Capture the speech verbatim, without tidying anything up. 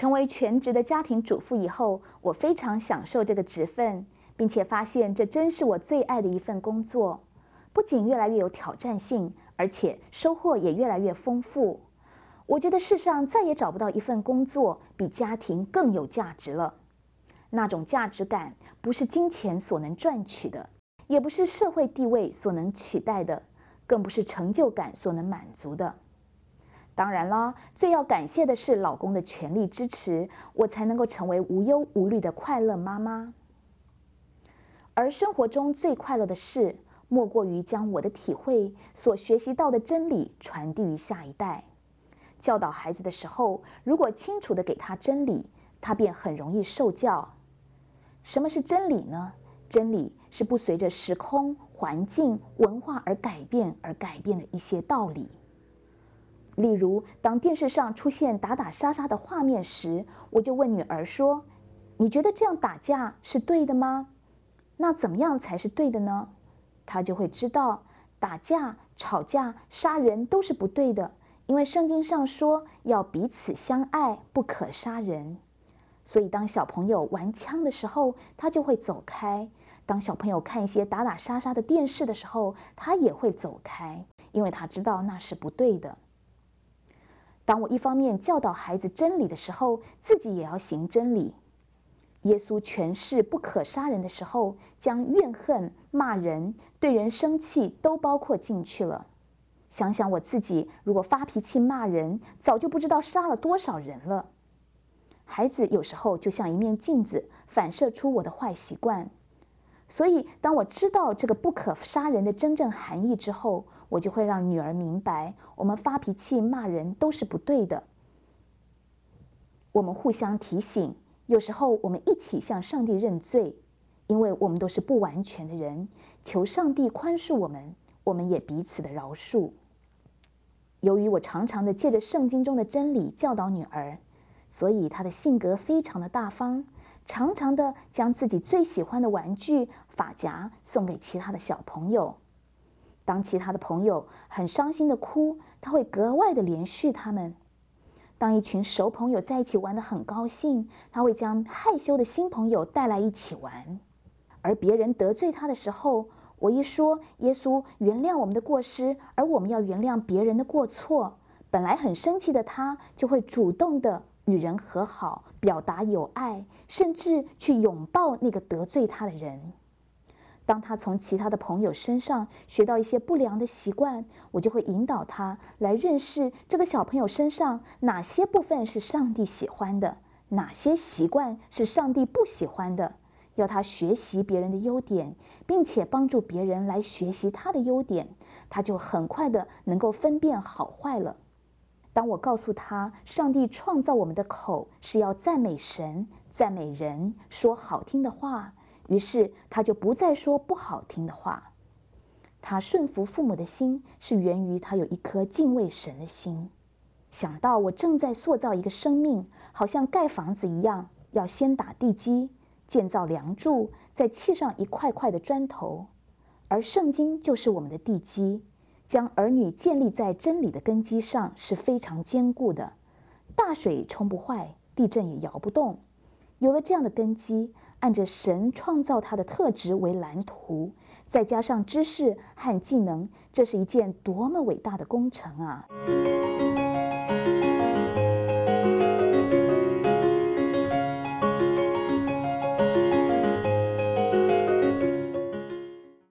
成为全职的家庭主妇以后，我非常享受这个职分，并且发现这真是我最爱的一份工作。不仅越来越有挑战性，而且收获也越来越丰富。我觉得世上再也找不到一份工作比家庭更有价值了。那种价值感不是金钱所能赚取的，也不是社会地位所能取代的，更不是成就感所能满足的。当然啦，最要感谢的是老公的全力支持，我才能够成为无忧无虑的快乐妈妈。而生活中最快乐的事，莫过于将我的体会所学习到的真理传递于下一代。教导孩子的时候，如果清楚地给他真理，他便很容易受教。什么是真理呢？真理是不随着时空、环境、文化而改变而改变的一些道理。例如，当电视上出现打打杀杀的画面时，我就问女儿说：“你觉得这样打架是对的吗？那怎么样才是对的呢？”她就会知道，打架、吵架、杀人都是不对的，因为圣经上说要彼此相爱，不可杀人。所以当小朋友玩枪的时候，他就会走开；当小朋友看一些打打杀杀的电视的时候，他也会走开，因为他知道那是不对的。当我一方面教导孩子真理的时候，自己也要行真理。耶稣诠释不可杀人的时候，将怨恨、骂人、对人生气都包括进去了。想想我自己，如果发脾气骂人，早就不知道杀了多少人了。孩子有时候就像一面镜子，反射出我的坏习惯。所以当我知道这个不可杀人的真正含义之后，我就会让女儿明白，我们发脾气骂人都是不对的。我们互相提醒，有时候我们一起向上帝认罪，因为我们都是不完全的人，求上帝宽恕我们，我们也彼此的饶恕。由于我常常的借着圣经中的真理教导女儿，所以她的性格非常的大方，常常的将自己最喜欢的玩具发夹送给其他的小朋友。当其他的朋友很伤心的哭，她会格外的怜恤他们。当一群熟朋友在一起玩得很高兴，她会将害羞的新朋友带来一起玩。而别人得罪她的时候，我一说耶稣原谅我们的过失，而我们要原谅别人的过错，本来很生气的她就会主动的与人和好，表达友爱，甚至去拥抱那个得罪她的人。当他从其他的朋友身上学到一些不良的习惯，我就会引导他来认识这个小朋友身上哪些部分是上帝喜欢的，哪些习惯是上帝不喜欢的，要他学习别人的优点，并且帮助别人来学习他的优点，他就很快的能够分辨好坏了。当我告诉他，上帝创造我们的口是要赞美神、赞美人，说好听的话，于是他就不再说不好听的话。他顺服父母的心是源于他有一颗敬畏神的心。想到我正在塑造一个生命，好像盖房子一样，要先打地基，建造梁柱，再砌上一块块的砖头。而圣经就是我们的地基，将儿女建立在真理的根基上是非常坚固的，大水冲不坏，地震也摇不动。有了这样的根基，按着神创造他的特质为蓝图，再加上知识和技能，这是一件多么伟大的工程啊！